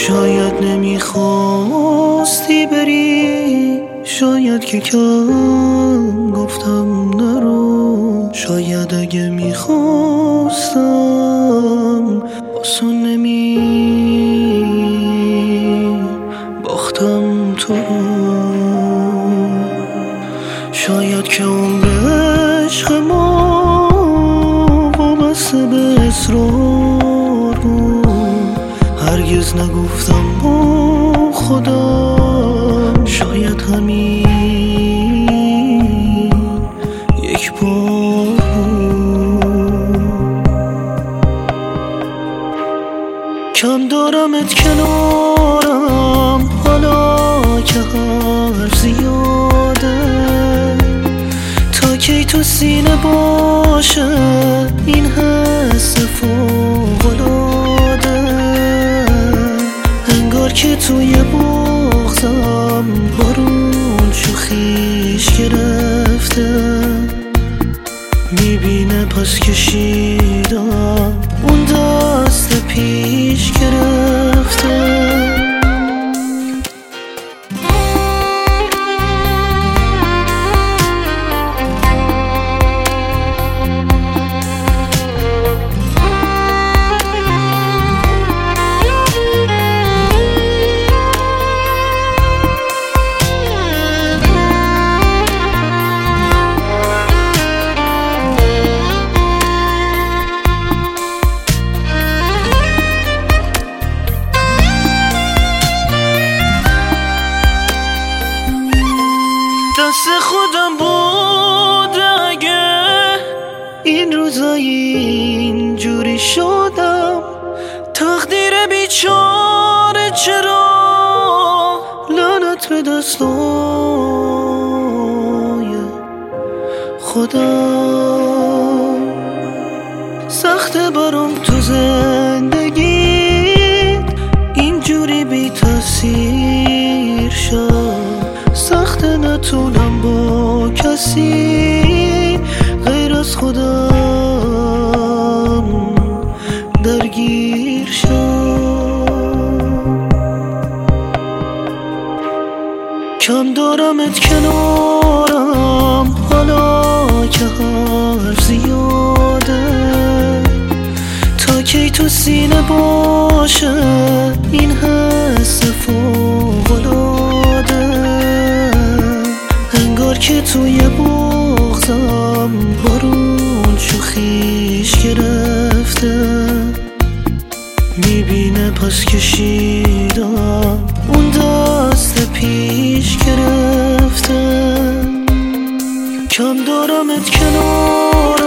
شاید نمیخواستی بری، شاید که کم گفتم نرو، شاید اگه میخواستم آسون باختم تو رو. شاید که عمر عشق ما وابسته به اصرار بود، هرگز نگفتم با خودم، شاید همین یک بار بود. کم دارمت کنارم حالا که حرف زیاده، تا کی تو سینه باشه این حس فوق‌العاده، انگار که توی بغضم بارون شوخیش گرفته، میبینه پس کشیدم اون دست پیش گرفته. دست خودم بود اگه این روزایی اینجوری شدم، تقدیر بیچاره چرا لعنت به دستای خودم. سخته برام تو زندگی اینجوری بی تاثیر شد، سخته نتونم با کسی غیر از خودم درگیر شم. کم دارمت کنارم حالا که حرف زیاده، تا کی تو سینه باشه این حس فوق‌العاده، انگار که توی بغضم بارون شوخیش گرفته، میبینه پس کشیدم اون دست پیش گرفته. کم دارمت کنار